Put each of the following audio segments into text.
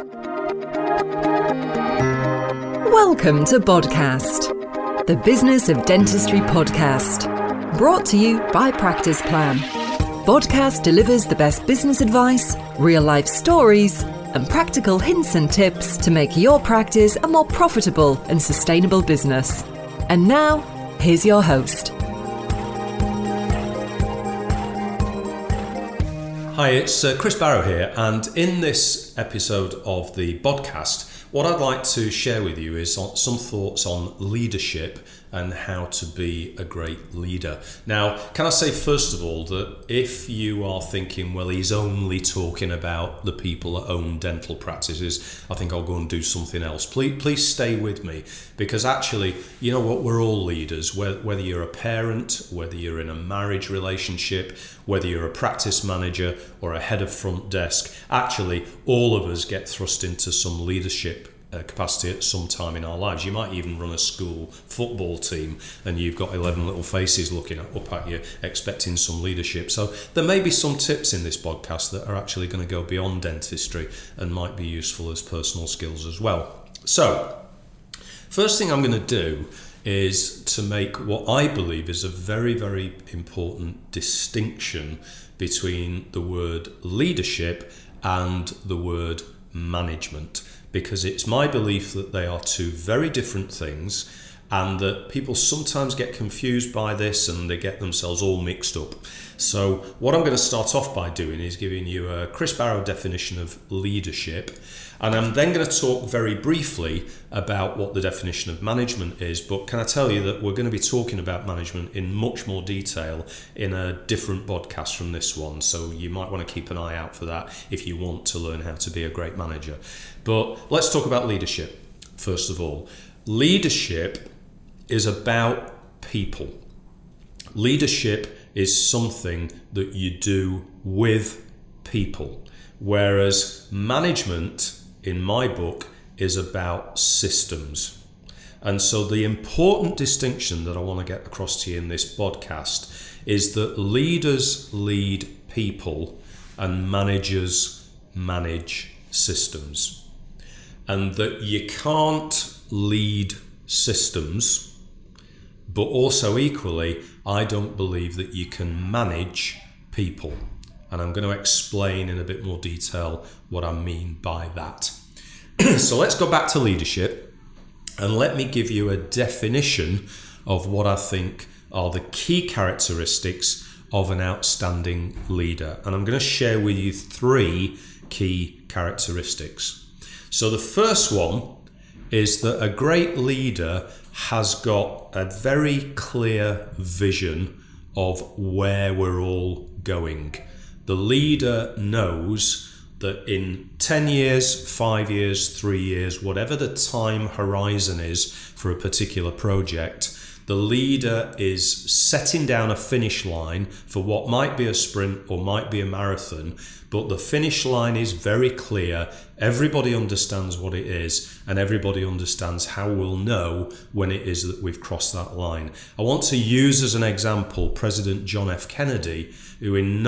Welcome to Podcast, the Business of Dentistry podcast, brought to you by Practice Plan. Podcast delivers the best business advice, real-life stories, and practical hints and tips to make your practice a more profitable and sustainable business. And now, here's your host. Hi, it's Chris Barrow here, and in this episode of the podcast, what I'd like to share with you is some thoughts on leadership and how to be a great leader. Now, can I say first of all that if you are thinking, well, he's only talking about the people that own dental practices, I think I'll go and do something else. Please stay with me, because actually, you know what, we're all leaders, whether you're a parent, whether you're in a marriage relationship, whether you're a practice manager or a head of front desk, actually all of us get thrust into some leadership capacity at some time in our lives. You might even run a school football team and you've got 11 little faces looking up at you expecting some leadership. So there may be some tips in this podcast that are actually going to go beyond dentistry and might be useful as personal skills as well. So first thing I'm going to do is to make what I believe is a very, very important distinction between the word leadership and the word management, because it's my belief that they are two very different things and that people sometimes get confused by this and they get themselves all mixed up. So what I'm going to start off by doing is giving you a Chris Barrow definition of leadership, and I'm then going to talk very briefly about what the definition of management is. But can I tell you that we're going to be talking about management in much more detail in a different podcast from this one, so you might want to keep an eye out for that if you want to learn how to be a great manager. But let's talk about leadership first of all. Leadership is about people. Leadership is something that you do with people, whereas management, in my book, is about systems. And so the important distinction that I want to get across to you in this podcast is that leaders lead people and managers manage systems. And that you can't lead systems, but also equally, I don't believe that you can manage people. And I'm going to explain in a bit more detail what I mean by that. So let's go back to leadership and let me give you a definition of what I think are the key characteristics of an outstanding leader. And I'm going to share with you three key characteristics. So the first one is that a great leader has got a very clear vision of where we're all going. The leader knows that in 10 years, 5 years, 3 years, whatever the time horizon is for a particular project, the leader is setting down a finish line for what might be a sprint or might be a marathon, but the finish line is very clear. Everybody understands what it is, and everybody understands how we'll know when it is that we've crossed that line. I want to use as an example President John F. Kennedy, who in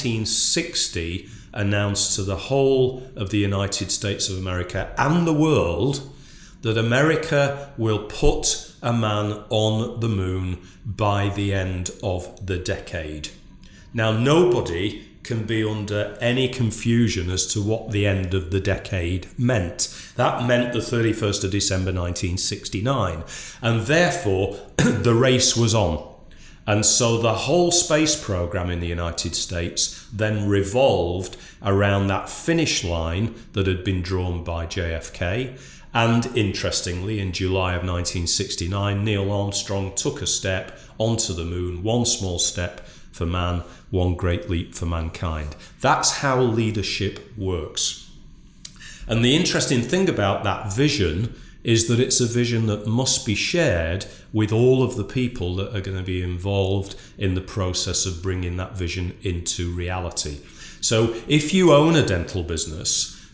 1960 announced to the whole of the United States of America and the world that America will put a man on the moon by the end of the decade. Now, nobody can be under any confusion as to what the end of the decade meant. That meant the 31st of December 1969, and therefore the race was on. And so the whole space program in the United States then revolved around that finish line that had been drawn by JFK. And interestingly, in July of 1969, Neil Armstrong took a step onto the moon, one small step for man, one great leap for mankind. That's how leadership works. And the interesting thing about that vision is that it's a vision that must be shared with all of the people that are going to be involved in the process of bringing that vision into reality. So if you own a dental business,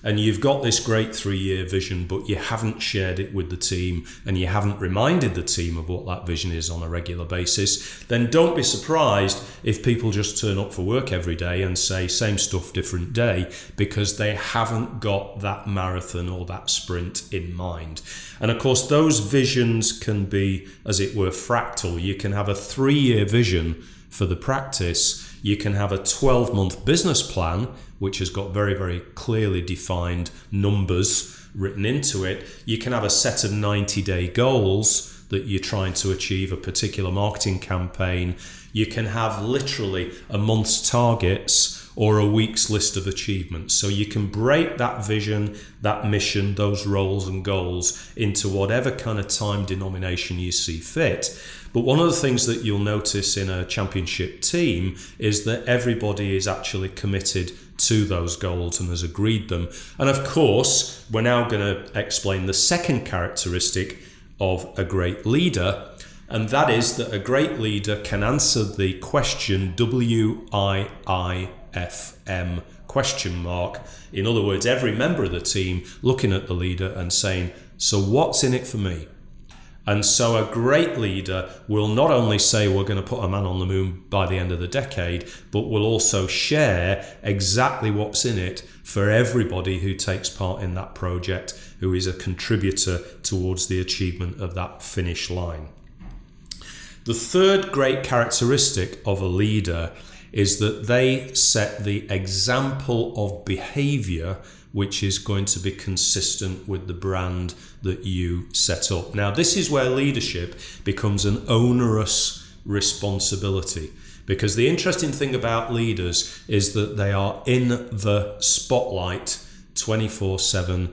and you've got this great 3-year vision, but you haven't shared it with the team and you haven't reminded the team of what that vision is on a regular basis, then don't be surprised if people just turn up for work every day and say same stuff, different day, because they haven't got that marathon or that sprint in mind. And of course, those visions can be, as it were, fractal. You can have a 3-year vision for the practice. You can have a 12-month business plan, which has got very, very clearly defined numbers written into it. You can have a set of 90-day goals that you're trying to achieve, a particular marketing campaign. You can have literally a month's targets or a week's list of achievements. So you can break that vision, that mission, those roles and goals into whatever kind of time denomination you see fit. But one of the things that you'll notice in a championship team is that everybody is actually committed to those goals and has agreed them. And of course, we're now going to explain the second characteristic of a great leader, and that is that a great leader can answer the question WIIFM question mark. In other words, every member of the team looking at the leader and saying, so what's in it for me? And so a great leader will not only say we're going to put a man on the moon by the end of the decade, but will also share exactly what's in it for everybody who takes part in that project, who is a contributor towards the achievement of that finish line. The third great characteristic of a leader is that they set the example of behavior which is going to be consistent with the brand that you set up. Now, this is where leadership becomes an onerous responsibility, because the interesting thing about leaders is that they are in the spotlight 24/7,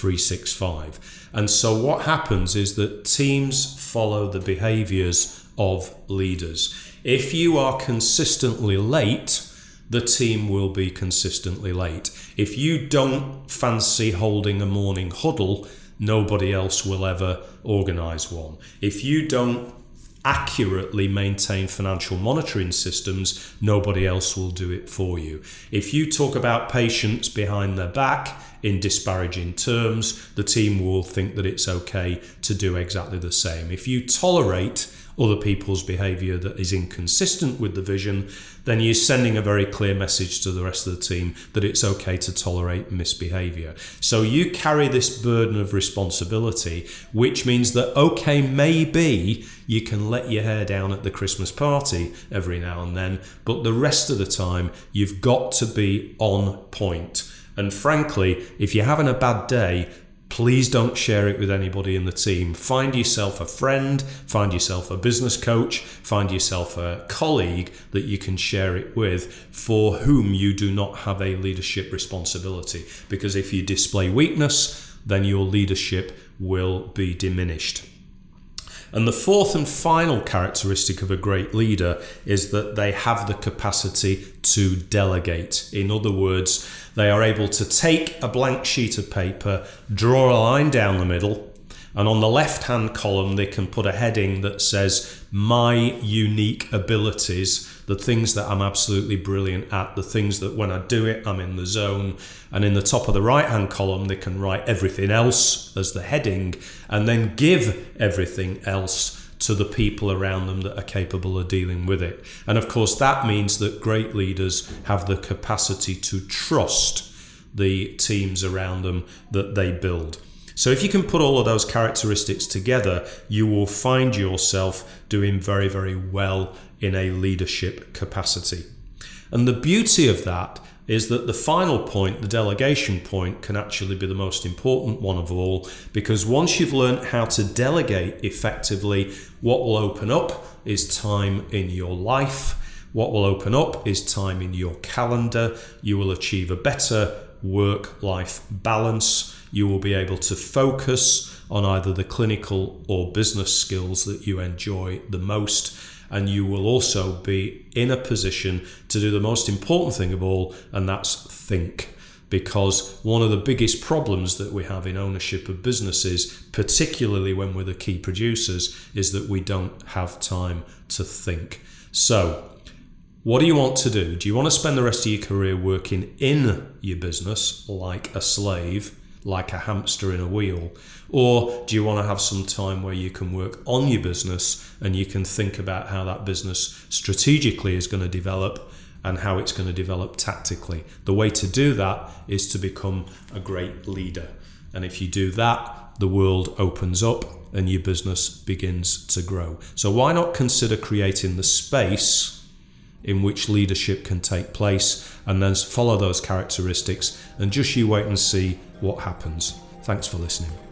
365. And so what happens is that teams follow the behaviors of leaders. If you are consistently late, the team will be consistently late. If you don't fancy holding a morning huddle, nobody else will ever organise one. If you don't accurately maintain financial monitoring systems, nobody else will do it for you. If you talk about patients behind their back in disparaging terms, the team will think that it's okay to do exactly the same. If you tolerate other people's behaviour that is inconsistent with the vision, then you're sending a very clear message to the rest of the team that it's okay to tolerate misbehaviour. So you carry this burden of responsibility, which means that, okay, maybe you can let your hair down at the Christmas party every now and then, but the rest of the time you've got to be on point. And frankly, if you're having a bad day, please don't share it with anybody in the team. Find yourself a friend, find yourself a business coach, find yourself a colleague that you can share it with, for whom you do not have a leadership responsibility. Because if you display weakness, then your leadership will be diminished. And the fourth and final characteristic of a great leader is that they have the capacity to delegate. In other words, they are able to take a blank sheet of paper, draw a line down the middle, and on the left-hand column they can put a heading that says, my unique abilities, the things that I'm absolutely brilliant at, the things that when I do it, I'm in the zone. And in the top of the right-hand column, they can write everything else as the heading, and then give everything else to the people around them that are capable of dealing with it. And of course, that means that great leaders have the capacity to trust the teams around them that they build. So if you can put all of those characteristics together, you will find yourself doing very, very well in a leadership capacity. And the beauty of that is that the final point, the delegation point, can actually be the most important one of all, because once you've learned how to delegate effectively, what will open up is time in your life. What will open up is time in your calendar. You will achieve a better work-life balance. You will be able to focus on either the clinical or business skills that you enjoy the most. And you will also be in a position to do the most important thing of all, and that's think. Because one of the biggest problems that we have in ownership of businesses, particularly when we're the key producers, is that we don't have time to think. So What do you want to do? Do you want to spend the rest of your career working in your business like a slave, like a hamster in a wheel? Or do you want to have some time where you can work on your business and you can think about how that business strategically is going to develop and how it's going to develop tactically? The way to do that is to become a great leader. And if you do that, the world opens up and your business begins to grow. So why not consider creating the space in which leadership can take place, and then follow those characteristics, and just you wait and see what happens. Thanks for listening.